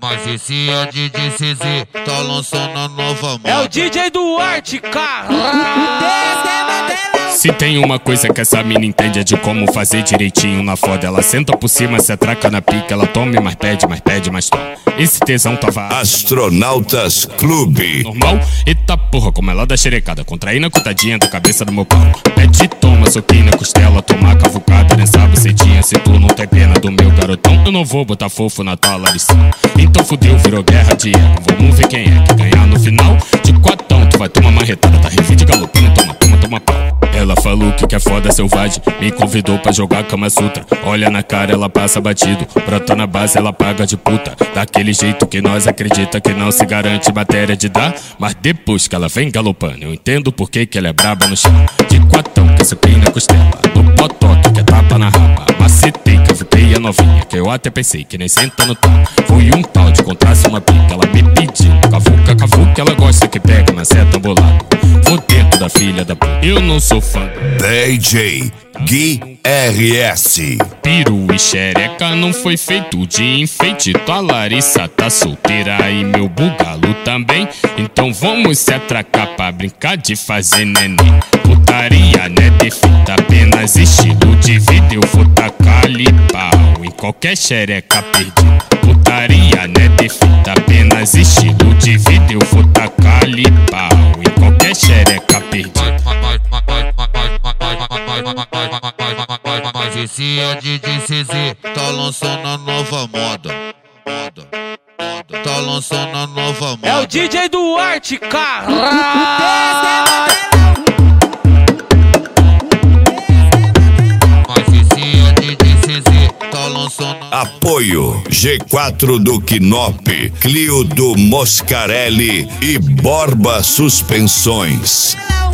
Mas esse é DJ CZ, tá lançando a nova moda. É o DJ Duarte, cara. Se tem uma coisa que essa mina entende é de como fazer direitinho na foda. Ela senta por cima, se atraca na pica, ela toma e mais pede, mais toma. Esse tesão tava Astronautas Clube. normal. Eita porra, como ela dá xerecada, contraindo a cotadinha da cabeça do meu pau. Pede, toma, soquinho na costela, toma cavucada nessa bucetinha. Se tu não tem pena do meu garotão, eu não vou botar fofo na tua laricinha. Então fudeu, virou guerra de ego. Vamos ver quem é que ganhar no final. De quatão, tu vai tomar marretada, tá revide galopando, toma pau. Ela falou que é foda selvagem, me convidou pra jogar Kama Sutra. Olha na cara, ela passa batido, brota na base, ela paga de puta. Daquele jeito que nós acredita que não se garante matéria de dar. Mas depois que ela vem galopando, eu entendo por que ela é braba no chão. De quatão, que esse na costela, no botoque, que é tapa na raba. Macetei, que eu fiquei a novinha, que eu até pensei que nem senta no tal. Foi um tal de contraste uma pica, ela me pediu cavuca, ela gosta que pega, mas é tão bolado. Vou dentro da filha da puta, eu não sou fã. DJ Gui RS. Peru e xereca não foi feito de enfeite. Tua Larissa tá solteira e meu bugalo também. Então vamos se atracar pra brincar de fazer neném. Putaria não é defeito, apenas estilo de vida. Eu vou tacar-lhe pau em qualquer xereca perdida. Putaria não é defeito, apenas estilo de vida. Eu vou tacar-lhe pau em qualquer xereca perdida. Mas esse é DJ CZ, tá lançando a nova moda. Tá lançando a nova moda. É o DJ Duarte, cara. Mas esse é DJ CZ, tá lançando. Apoio G4 do Quinop, Clio do Moscarelli e Borba Suspensões.